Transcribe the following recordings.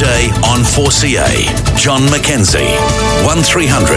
Today on 4CA. John McKenzie. 1300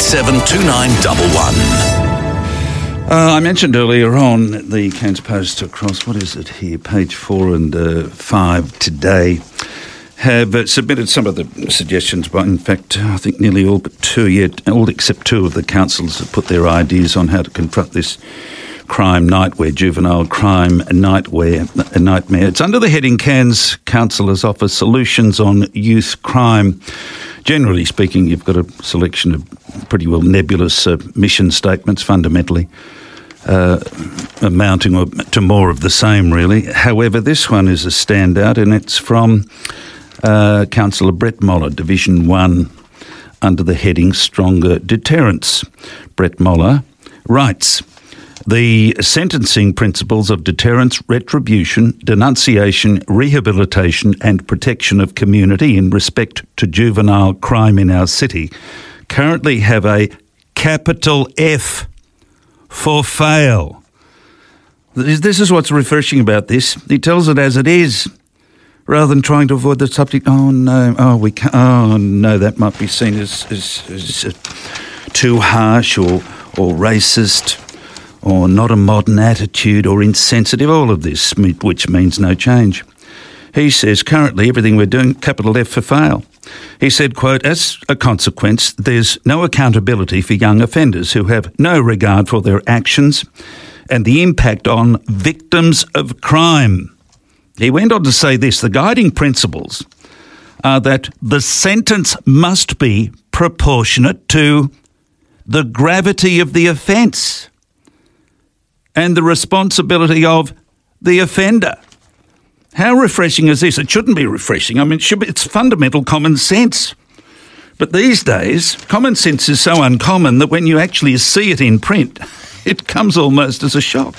872911. I mentioned earlier on the Cairns Post across, what is it here, page 4 and 5 today, have submitted some of the suggestions, but in fact I think nearly all except two of the councils have put their ideas on how to confront this crime nightmare, juvenile crime nightmare. It's under the heading Cairns Councillors Offer Solutions on Youth Crime. Generally speaking, you've got a selection of pretty well nebulous mission statements, fundamentally, amounting to more of the same, really. However, this one is a standout, and it's from Councillor Brett Moller, Division 1, under the heading Stronger Deterrence. Brett Moller writes, the sentencing principles of deterrence, retribution, denunciation, rehabilitation and protection of community in respect to juvenile crime in our city currently have a capital F for fail. This is what's refreshing about this. He tells it as it is, rather than trying to avoid the subject. Oh no, that might be seen as too harsh or racist, or not a modern attitude, or insensitive, all of this, which means no change. He says, currently, everything we're doing, capital F for fail. He said, quote, as a consequence, there's no accountability for young offenders who have no regard for their actions and the impact on victims of crime. He went on to say this, the guiding principles are that the sentence must be proportionate to the gravity of the offence and the responsibility of the offender. How refreshing is this? It shouldn't be refreshing. I mean, it's fundamental common sense. But these days, common sense is so uncommon that when you actually see it in print, it comes almost as a shock.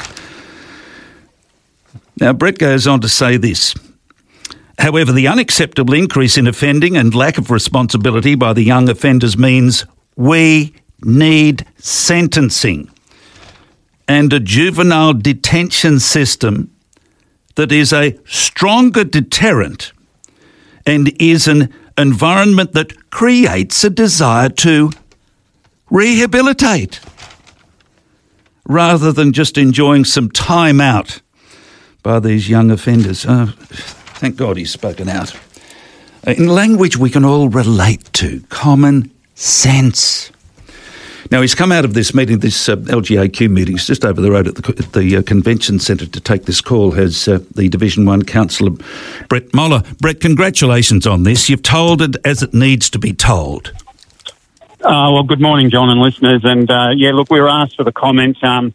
Now, Brett goes on to say this. However, the unacceptable increase in offending and lack of responsibility by the young offenders means we need sentencing and a juvenile detention system that is a stronger deterrent and is an environment that creates a desire to rehabilitate rather than just enjoying some time out by these young offenders. Oh, thank God he's spoken out. In language we can all relate to, common sense. Now, he's come out of this meeting, this LGAQ meeting, it's just over the road at the Convention Centre to take this call, has the Division 1 Councillor Brett Moller. Brett, congratulations on this. You've told it as it needs to be told. Well, good morning, John and listeners. And, look, we were asked for the comments. Again,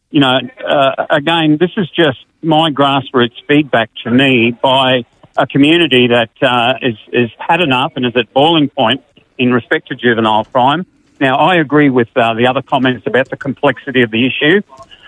this is just my grassroots feedback to me by a community that is had enough and is at boiling point in respect to juvenile crime. Now, I agree with the other comments about the complexity of the issue.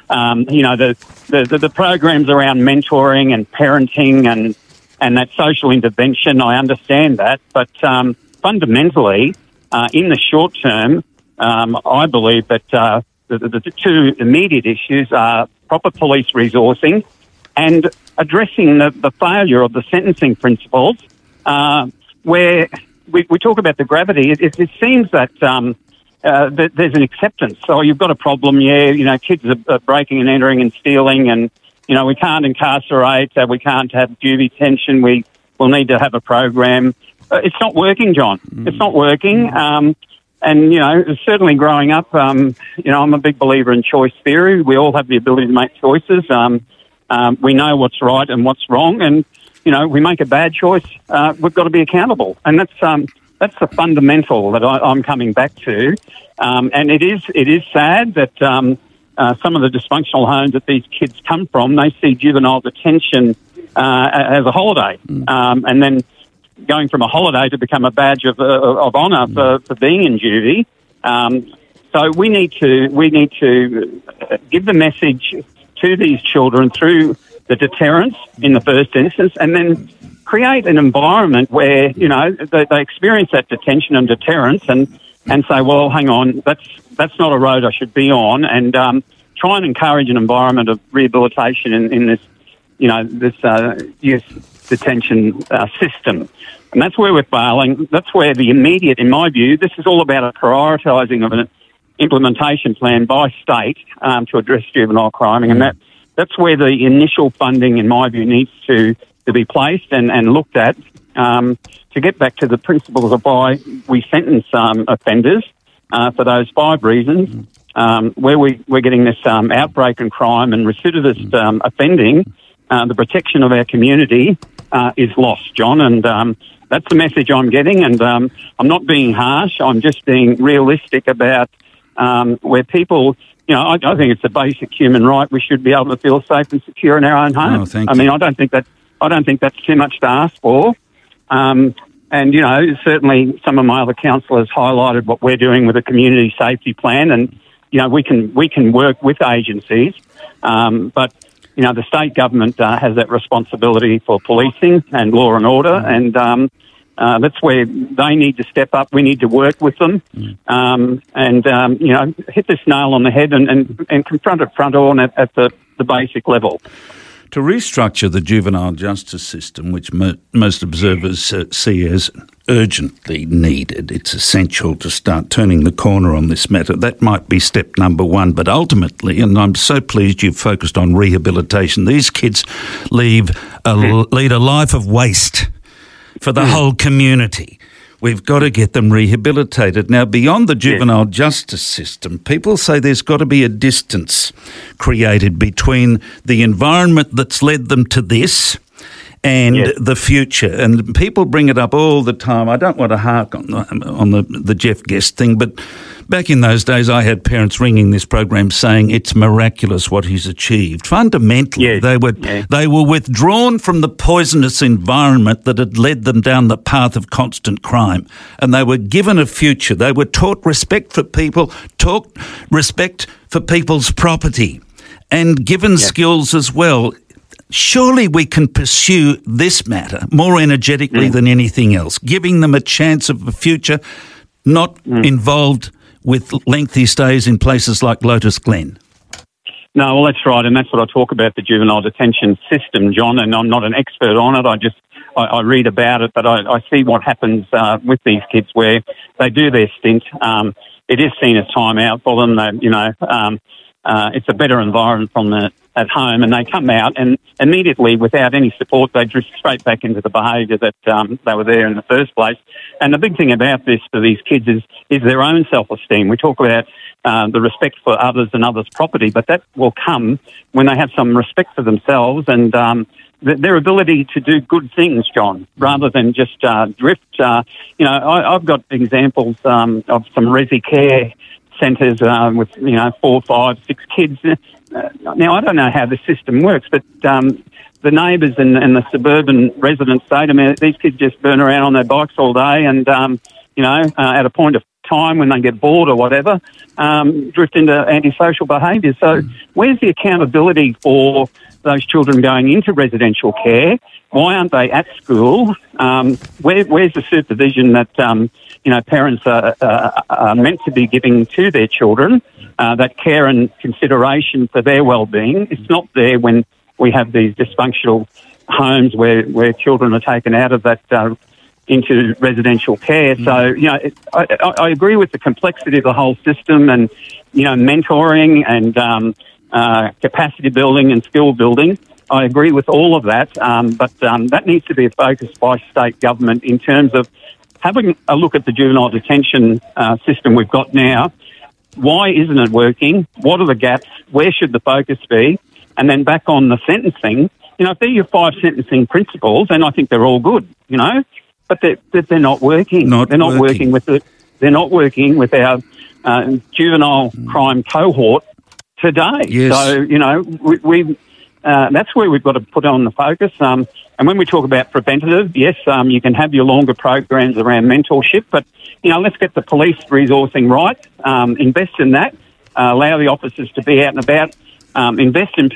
The programs around mentoring and parenting and that social intervention, I understand that. But fundamentally, in the short term, I believe that the two immediate issues are proper police resourcing and addressing the failure of the sentencing principles, where we talk about the gravity. It seems that there's an acceptance. So you've got a problem, kids are breaking and entering and stealing, and, we can't incarcerate, we can't have due detention, we'll need to have a program. It's not working, John. It's not working. Certainly growing up, I'm a big believer in choice theory. We all have the ability to make choices. We know what's right and what's wrong, and, we make a bad choice, we've got to be accountable. And that's the fundamental that I'm coming back to. And it is sad that some of the dysfunctional homes that these kids come from, they see juvenile detention as a holiday. And then going from a holiday to become a badge of honour for being in juvie. So we need to give the message to these children through the deterrence in the first instance, and then create an environment where, they experience that detention and deterrence and say, well, hang on, that's not a road I should be on, and try and encourage an environment of rehabilitation in this, this youth detention system. And that's where we're failing. That's where the immediate, in my view, this is all about a prioritising of an implementation plan by state to address juvenile crime. And that's where the initial funding, in my view, needs to be placed and looked at to get back to the principles of why we sentence offenders for those 5 reasons. Where we're getting this outbreak in crime and recidivist offending, the protection of our community is lost, John, and that's the message I'm getting, and I'm not being harsh, I'm just being realistic about where people, I think it's a basic human right. We should be able to feel safe and secure in our own home. I mean, I don't think that's too much to ask for. And, certainly some of my other councillors highlighted what we're doing with a community safety plan, and, we can work with agencies, but the state government has that responsibility for policing and law and order, and that's where they need to step up. We need to work with them and hit this nail on the head and confront it front on at the basic level. To restructure the juvenile justice system, which most observers see as urgently needed, it's essential to start turning the corner on this matter. That might be step number 1, but ultimately, and I'm so pleased you've focused on rehabilitation, these kids lead a life of waste for the whole community. We've got to get them rehabilitated. Now, beyond the juvenile justice system, people say there's got to be a distance created between the environment that's led them to this and the future. And people bring it up all the time. I don't want to hark on the Jeff Guest thing, but back in those days I had parents ringing this program saying it's miraculous what he's achieved. Fundamentally, they were withdrawn from the poisonous environment that had led them down the path of constant crime, and they were given a future. They were taught respect for people, taught respect for people's property, and given skills as well. Surely we can pursue this matter more energetically than anything else, giving them a chance of a future not involved with lengthy stays in places like Lotus Glen. No, well, that's right, and that's what I talk about, the juvenile detention system, John, and I'm not an expert on it. I read about it, but I see what happens with these kids where they do their stint. It is seen as time out for them. It's a better environment from at home, and they come out and immediately, without any support, they drift straight back into the behaviour that they were there in the first place. And the big thing about this for these kids is their own self-esteem. We talk about the respect for others and others' property, but that will come when they have some respect for themselves and their ability to do good things, John, rather than just drift. I've got examples of some resi care centres with 4, 5, 6 kids. Now, I don't know how the system works, but the neighbours and the suburban residents say to me, these kids just burn around on their bikes all day and, at a point of time when they get bored or whatever, drift into antisocial behaviour. So where's the accountability for those children going into residential care? Why aren't they at school? Where's the supervision that parents are meant to be giving to their children? That care and consideration for their well-being. It's not there when we have these dysfunctional homes where children are taken out of that into residential care. So I agree with the complexity of the whole system, and mentoring and capacity building and skill building. I agree with all of that, but that needs to be a focus by state government in terms of having a look at the juvenile detention system we've got now. Why isn't it working? What are the gaps? Where should the focus be? And then back on the sentencing, if they're your 5 sentencing principles, and I think they're all good, but they're not working. They're not working with our juvenile crime cohort today. Yes. So, that's where we've got to put on the focus. And when we talk about preventative, yes, you can have your longer programs around mentorship, but, let's get the police resourcing right, invest in that, allow the officers to be out and about, invest in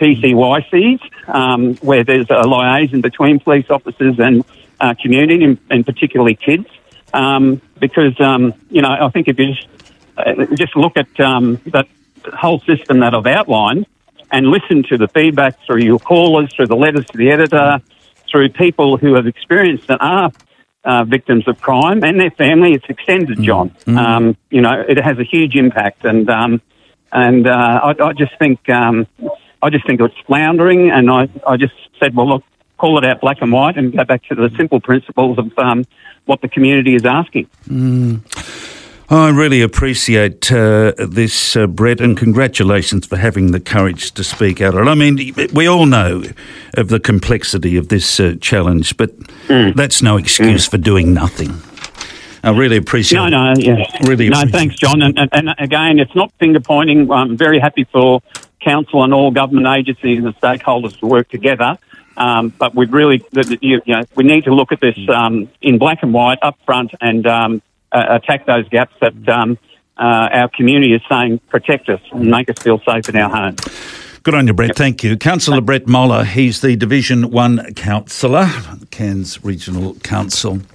PCYCs, where there's a liaison between police officers and community, and particularly kids, because, I think if you just look at that whole system that I've outlined and listen to the feedback through your callers, through the letters to the editor, through people who have experienced and are victims of crime and their family. It's extended, John. You know, it has a huge impact, and I just think it's floundering. And I just said, well, look, call it out black and white, and go back to the simple principles of what the community is asking. I really appreciate this, Brett, and congratulations for having the courage to speak out. I mean, we all know of the complexity of this challenge, but that's no excuse for doing nothing. I really appreciate it. Thanks, John. And again, it's not finger-pointing. I'm very happy for council and all government agencies and stakeholders to work together. But we've really, we need to look at this in black and white up front and attack those gaps that our community is saying protect us and make us feel safe in our homes. Good on you, Brett. Thank you. Councillor Brett Moller, he's the Division 1 councillor, Cairns Regional Council.